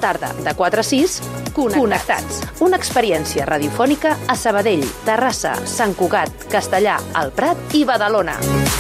tarda, de 4 a 6, Connectats. Una experiència radiofònica a Sabadell, Terrassa, Sant Cugat, Castellar, El Prat i Badalona.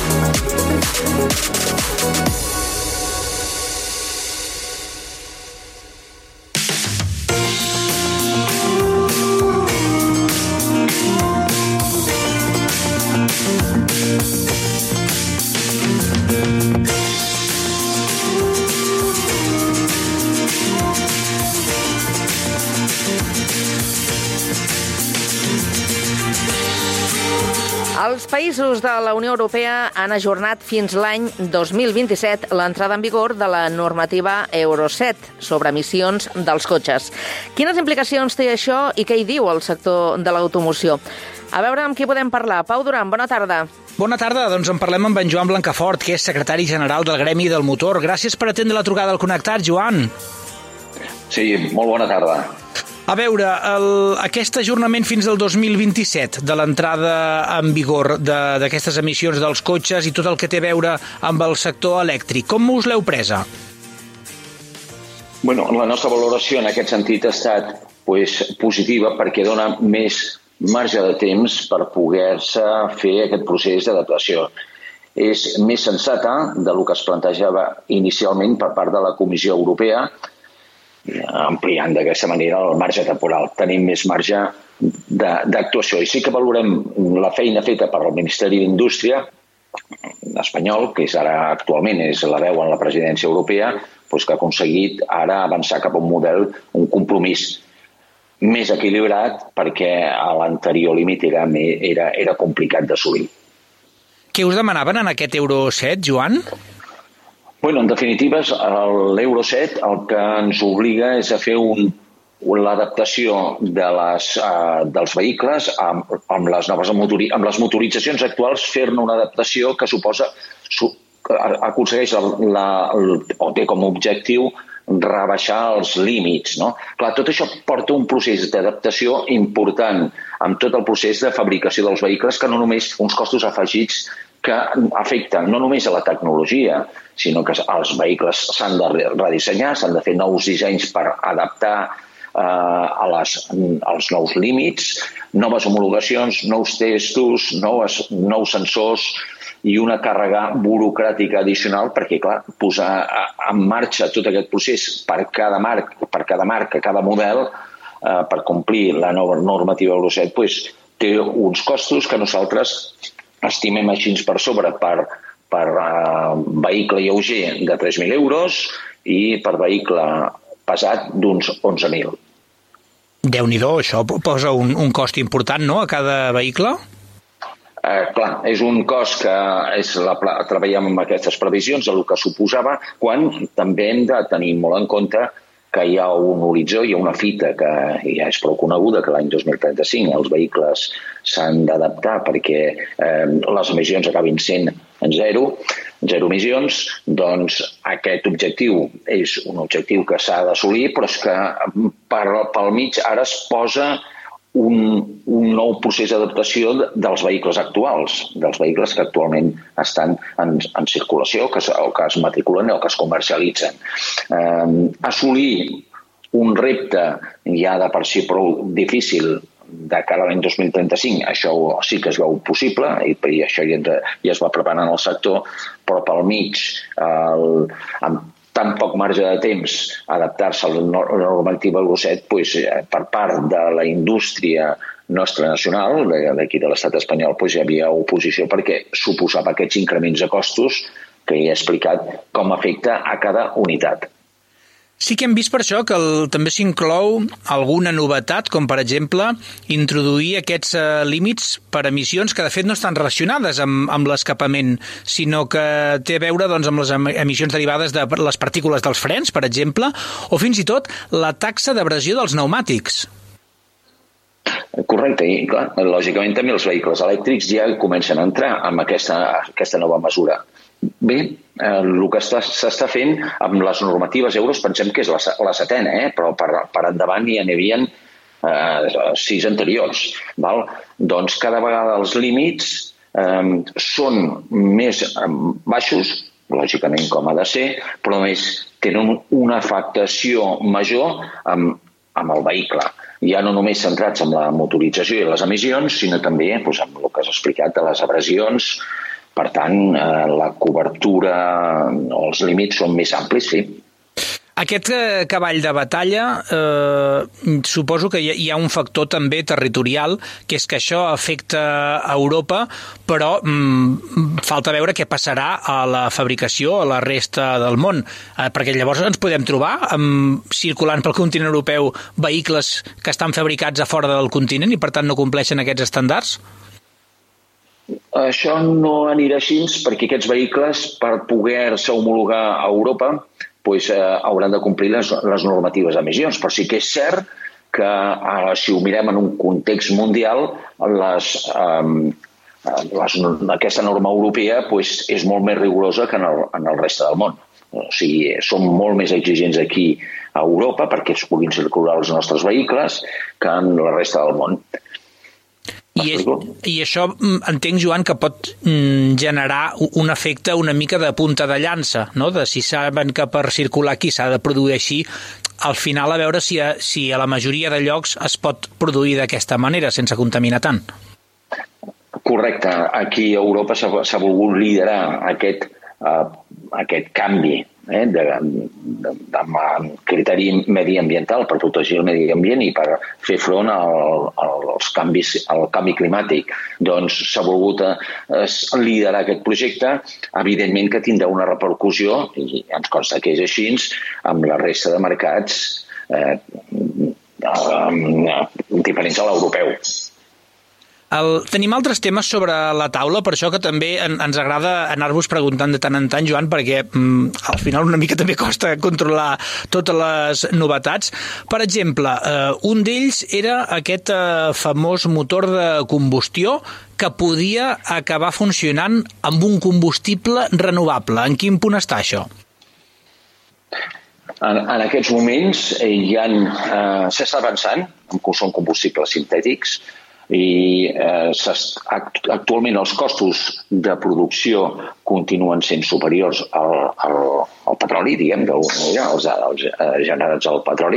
Els països de la Unió Europea han ajornat fins l'any 2027 l'entrada en vigor de la normativa Euro 7 sobre emissions dels cotxes. Quines implicacions té això i què hi diu el sector de l'automoció? A veure amb qui podem parlar. Pau Duran, bona tarda. Bona tarda, doncs en parlem amb en Joan Blancafort, que és secretari general del Gremi del Motor. Gràcies per atendre la trucada al Connectat, Joan. Sí, molt bona tarda. A veure, aquest ajornament fins al 2027 de l'entrada en vigor d'aquestes emissions dels cotxes i tot el que té a veure amb el sector elèctric, com us l'heu presa? Bueno, la nostra valoració en aquest sentit ha estat positiva perquè dona més marge de temps per poder-se fer aquest procés d'adaptació. És més sensata del que es plantejava inicialment per part de la Comissió Europea, ampliant d'aquesta manera el marge temporal. Tenim més marge d'actuació. I sí que valorem la feina feta per al Ministeri d'Indústria espanyol, que ara actualment és la veu en la presidència europea, que ha aconseguit ara avançar cap a un model, un compromís més equilibrat, perquè a l'anterior límit era complicat d'assolir. Què us demanaven en aquest Euro 7, Joan? Bueno, en definitiva, l'Euro 7 el que ens obliga és a fer l'adaptació dels vehicles amb les noves amb les motoritzacions actuals, fer-ne una adaptació que suposa aconsegueix o té com a objectiu rebaixar els límits, no? Clar, tot això porta un procés d'adaptació important amb tot el procés de fabricació dels vehicles, que no només uns costos afegits que afecten no només a la tecnologia, sinó que els vehicles s'han de redissenyar, s'han de fer nous dissenys per adaptar als nous límits, noves homologacions, nous testos, nous sensors i una càrrega burocràtica addicional perquè, clar, posar en marxa tot aquest procés per cada marca, cada model, per complir la nova normativa Euro 7, té uns costos que nosaltres estimem així per sobre per vehicle lleuger de 3.000 euros i per vehicle pesat d'uns 11.000. Déu-n'hi-do, això posa un cost important, no?, a cada vehicle? Clar, és un cost que treballem amb aquestes previsions del que suposava, quan també hem de tenir molt en compte que hi ha un horitzó, hi ha una fita que ja és prou coneguda, que l'any 2035 els vehicles s'han d'adaptar perquè les emissions acabin sent en zero emissions, doncs aquest objectiu és un objectiu que s'ha d'assolir, però és que pel mig ara es posa un nou procés d'adaptació dels vehicles actuals, dels vehicles que actualment estan en circulació, o que es matriculen o que es comercialitzen. Assolir un repte ja de per si prou difícil de cara a l'any 2035, això sí que es veu possible i això ja es va preparant el sector, però pel mig, amb tan poc marge de temps adaptar-se a la normativa Euro 7, per part de la indústria nostra nacional, d'aquí de l'estat espanyol, hi havia oposició perquè suposava aquests increments de costos que he explicat com afecta a cada unitat. Sí que hem vist per això que també s'inclou alguna novetat, com per exemple introduir aquests límits per emissions que de fet no estan relacionades amb l'escapament, sinó que té a veure amb les emissions derivades de les partícules dels frens, per exemple, o fins i tot la taxa d'abrasió dels pneumàtics. Correcte, i clar, lògicament també els vehicles elèctrics ja comencen a entrar amb aquesta nova mesura. Bé, el que s'està fent amb les normatives euros, pensem que és la setena, però per endavant ja n'hi havia 6 anteriors. Doncs cada vegada els límits són més baixos, lògicament com ha de ser, però a més tenen una afectació major amb el vehicle. Ja no només centrats en la motorització i les emissions, sinó també amb el que has explicat de les abrasions. Per tant, la cobertura o els límits són més amplis, sí. Aquest cavall de batalla, suposo que hi ha un factor també territorial, que és que això afecta a Europa, però falta veure què passarà a la fabricació a la resta del món, perquè llavors ens podem trobar circulant pel continent europeu vehicles que estan fabricats a fora del continent i per tant no compleixen aquests estàndards? Això no anirà així, perquè aquests vehicles, per poder-se homologar a Europa, hauran de complir les normatives d'emissions. Però sí que és cert que, si ho mirem en un context mundial, aquesta norma europea és molt més rigorosa que en el reste del món. O sigui, som molt més exigents aquí a Europa perquè es puguin circular els nostres vehicles que en la resta del món. I això entenc, Joan, que pot generar un efecte una mica de punta de llança, no? De si saben que per circular aquí s'ha de produir així, al final a veure si a la majoria de llocs es pot produir d'aquesta manera, sense contaminar tant. Correcte. Aquí a Europa s'ha volgut liderar aquest canvi amb criteri mediambiental per protegir el medi ambient i per fer front al canvi climàtic. Doncs s'ha volgut liderar aquest projecte. Evidentment que tindrà una repercussió, i ens consta que és així, amb la resta de mercats diferents a l'europeu. Tenim altres temes sobre la taula, per això que també ens agrada anar-vos preguntant de tant en tant, Joan, perquè al final una mica també costa controlar totes les novetats. Per exemple, un d'ells era aquest famós motor de combustió que podia acabar funcionant amb un combustible renovable. En quin punt està això? En aquests moments s'està avançant, que són combustibles sintètics, i actualment els costos de producció continuen sent superiors al petroli, diguem, els generats al petroli,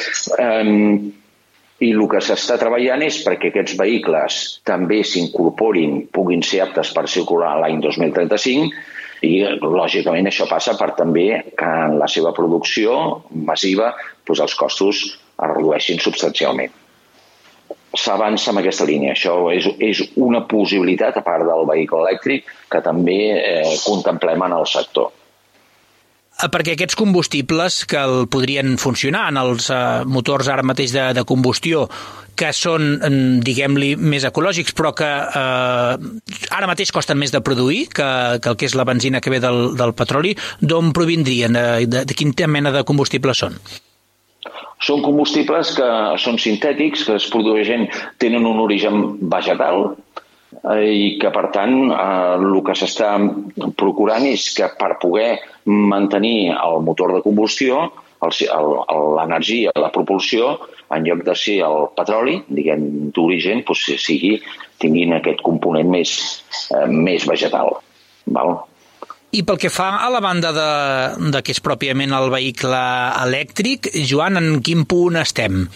i el que s'està treballant és perquè aquests vehicles també s'incorporin, puguin ser aptes per circular l'any 2035, i lògicament això passa per també que en la seva producció massiva els costos es redueixin substancialment. S'avança en aquesta línia. Això és una possibilitat, a part del vehicle elèctric, que també contemplem en el sector. Perquè aquests combustibles que podrien funcionar en els motors ara mateix de combustió, que són, diguem-li, més ecològics, però que ara mateix costen més de produir que el que és la benzina que ve del petroli, d'on provindrien? De quina mena de combustibles són? Són combustibles que són sintètics, que es produeixen, tenen un origen vegetal i que, per tant, el que s'està procurant és que per poder mantenir el motor de combustió, l'energia, la propulsió, en lloc de ser el petroli, diguem, d'origen, tinguin aquest component més vegetal. Val? I pel que fa a la banda de que és pròpiament el vehicle elèctric, Joan, en quin punt estem?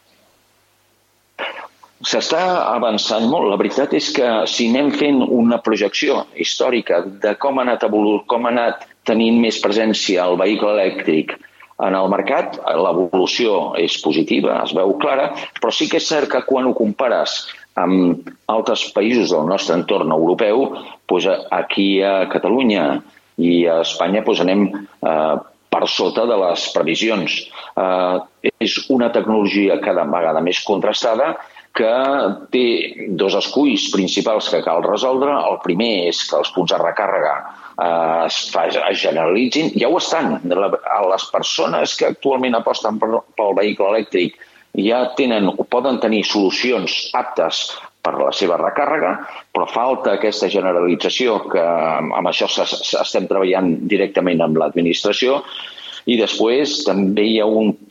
S'està avançant molt. La veritat és que si anem fent una projecció històrica de com ha anat tenint més presència el vehicle elèctric en el mercat, l'evolució és positiva, es veu clara, però sí que és cert que quan ho compares amb altres països del nostre entorn europeu, aquí a Catalunya i a Espanya anem per sota de les previsions. És una tecnologia cada vegada més contrastada que té dos esculls principals que cal resoldre. El primer és que els punts de recàrrega es generalitzin. Ja ho estan. Les persones que actualment aposten pel vehicle elèctric ja poden tenir solucions aptes per la seva recàrrega, però falta aquesta generalització, que amb això estem treballant directament amb l'administració, i després també hi ha un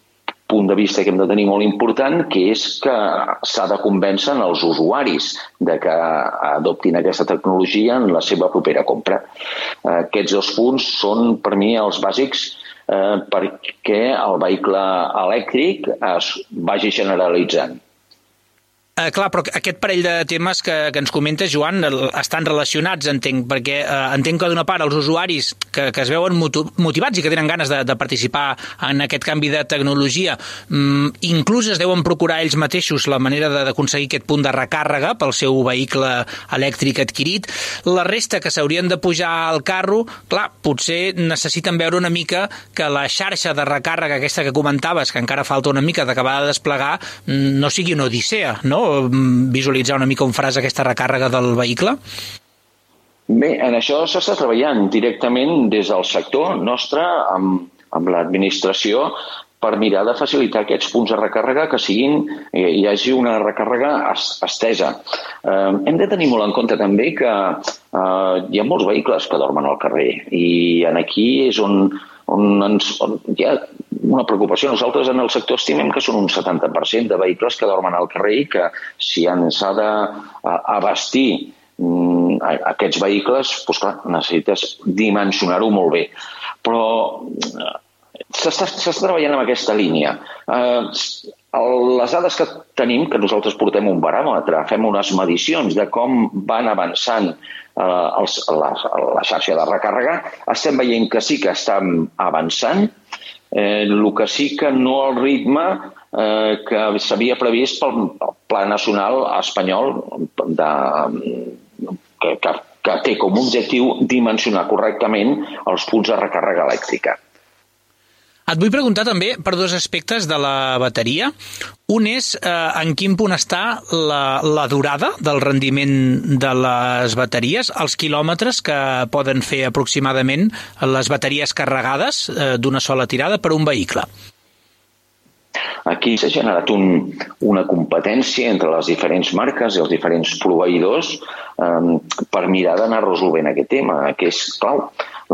punt de vista que hem de tenir molt important, que és que s'ha de convèncer els usuaris de que adoptin aquesta tecnologia en la seva propera compra. Aquests dos punts són, per mi, els bàsics perquè el vehicle elèctric es vagi generalitzant. Clar, però aquest parell de temes que ens comentes, Joan, estan relacionats, entenc, perquè entenc que d'una part els usuaris que es veuen motivats i que tenen ganes de participar en aquest canvi de tecnologia, inclús es deuen procurar ells mateixos la manera d'aconseguir aquest punt de recàrrega pel seu vehicle elèctric adquirit. La resta que s'haurien de pujar al carro, clar, potser necessiten veure una mica que la xarxa de recàrrega aquesta que comentaves, que encara falta una mica d'acabar de desplegar, no sigui una odissea, no? Visualitzar una mica on faràs aquesta recàrrega del vehicle? Bé, en això s'està treballant directament des del sector nostre amb l'administració per mirar de facilitar aquests punts de recàrrega que hi hagi una recàrrega estesa. Hem de tenir molt en compte també que hi ha molts vehicles que dormen al carrer i aquí és on hi ha una preocupació. Nosaltres en el sector estimem que són un 70% de vehicles que dormen al carrer i que si s'ha d'abastir aquests vehicles, doncs clar, necessites dimensionar-ho molt bé. Però s'està treballant en aquesta línia. Les dades que tenim, que nosaltres portem un baròmetre, fem unes medicions de com van avançant la xarxa de recàrrega, estem veient que sí que estan avançant, el que sí que no al ritme que s'havia previst pel Pla Nacional Espanyol que té com a objectiu dimensionar correctament els punts de recàrrega elèctrica. Et vull preguntar també per dos aspectes de la bateria. Un és en quin punt està la durada del rendiment de les bateries, els quilòmetres que poden fer aproximadament les bateries carregades d'una sola tirada per un vehicle. Aquí s'ha generat una competència entre les diferents marques i els diferents proveïdors per mirar d'anar resolvent aquest tema, que és clau.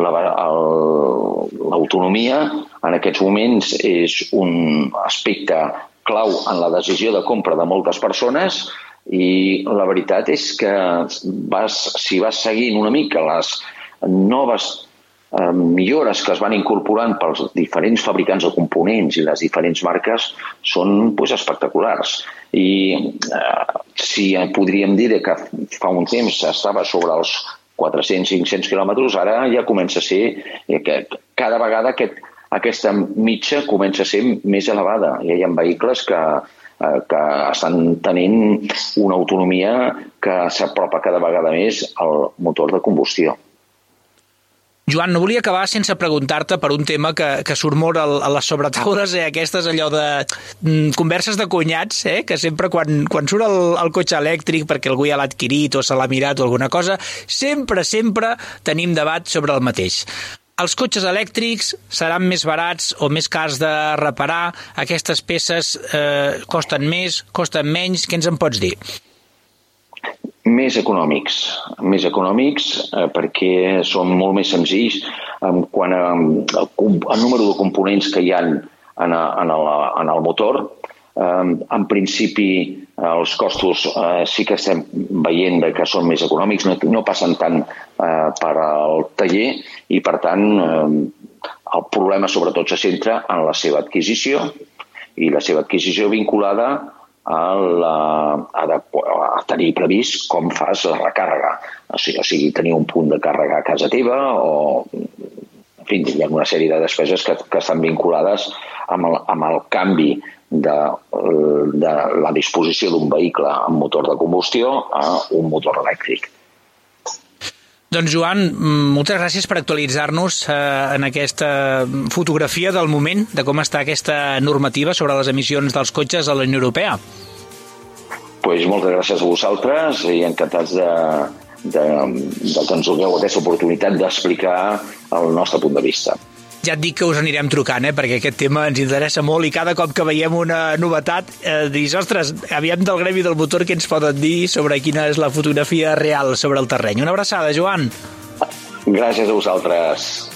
L'autonomia en aquests moments és un aspecte clau en la decisió de compra de moltes persones i la veritat és que si vas seguint una mica les noves millores que es van incorporant pels diferents fabricants de components i les diferents marques són espectaculars. I si podríem dir que fa un temps estava sobre els 400-500 quilòmetres, ara ja comença a ser que cada vegada aquesta mitja comença a ser més elevada. Ja hi ha vehicles que estan tenint una autonomia que s'apropa cada vegada més al motor de combustió. Joan, no volia acabar sense preguntar-te per un tema que surt molt a les sobretaules, aquestes allò de converses de cunyats, que sempre quan surt el cotxe elèctric perquè algú ja l'ha adquirit o se l'ha mirat o alguna cosa, sempre tenim debat sobre el mateix. Els cotxes elèctrics seran més barats o més cars de reparar? Aquestes peces costen més, costen menys? Què ens en pots dir? Més econòmics perquè són molt més senzills quant al número de components que hi ha en el motor. En principi els costos sí que estem veient que són més econòmics, no passen tant per al taller i per tant el problema sobretot se centra en la seva adquisició i la seva adquisició vinculada a tenir previst com fas la recàrrega. O sigui, tenir un punt de càrrega a casa teva o... En fi, hi ha una sèrie de despeses que estan vinculades amb el canvi de la disposició d'un vehicle amb motor de combustió a un motor elèctric. Doncs Joan, moltes gràcies per actualitzar-nos en aquesta fotografia del moment de com està aquesta normativa sobre les emissions dels cotxes a la Unió Europea. Moltes gràcies a vosaltres i encantats de que ens doneu aquesta oportunitat d'explicar el nostre punt de vista. Ja et dic que us anirem trucant, perquè aquest tema ens interessa molt i cada cop que veiem una novetat dius, ostres, aviam del gremi del motor què ens poden dir sobre quina és la fotografia real sobre el terreny. Una abraçada, Joan. Gràcies a vosaltres.